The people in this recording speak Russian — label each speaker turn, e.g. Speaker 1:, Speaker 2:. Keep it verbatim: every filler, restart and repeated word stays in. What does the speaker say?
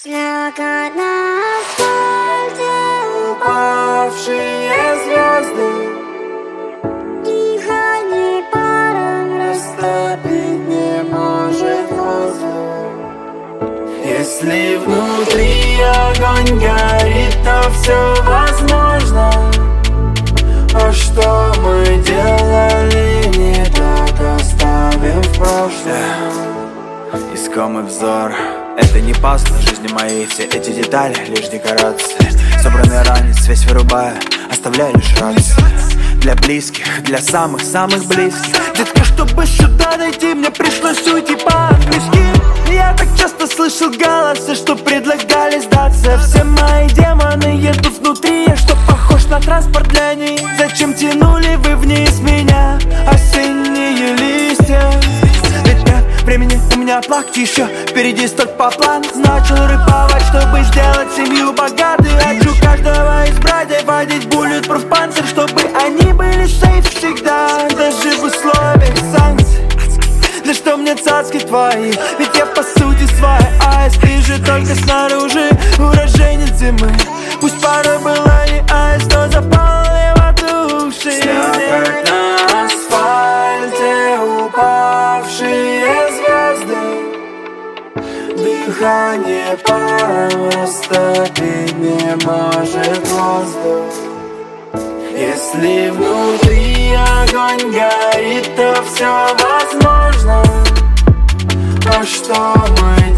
Speaker 1: Слякоть на асфальте, упавшие звезды, дыхание паром растопить не может воздух. Если внутри огонь горит, то все возможно. А что мы делали не так, оставим в прошлом.
Speaker 2: Искомый взор, это не пауза на жизни моей. Все эти детали лишь декорации. Собранный ранец, весь вырубая, оставляя лишь радость. Для близких, для самых-самых близких. Детка, чтобы сюда дойти, мне пришлось уйти по-английски. Я так часто слышал голосы, что предлагали сдаться. Все мои демоны едут внутри, я что, похож на транспорт для них? Зачем тянули вы вниз меня, осенние листья? Ведь нет времени у меня плакать еще, впереди столько по плану. Начал рэповать, чтобы сделать семью богатой. Хочу каждого из братьев водить bulletproof панцирь, чтобы они были сейф всегда, даже в условиях санкций. Да что мне цацки твои, ведь я по сути свой аист. Ты же только снаружи, уроженец зимы. Пусть порой была не аист, но запала души.
Speaker 1: Слякоть на асфальте, упавшие звезды, дыхание паром растопить не может воздух. Если внутри огонь горит, то все возможно. А что мы